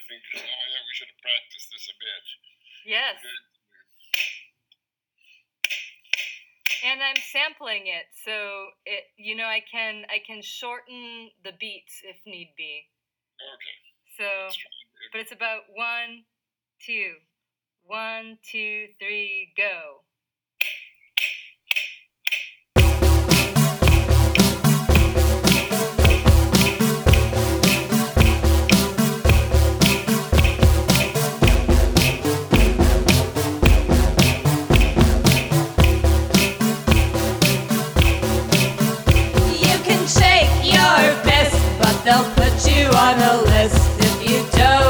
think, oh yeah, we should have practiced this a bit. Yes. And I'm sampling it, so I can shorten the beats if need be. Okay. So, but it's about 1, 2, 1, 2, 3, go. You can shake your fist, but they'll put you on a list if you don't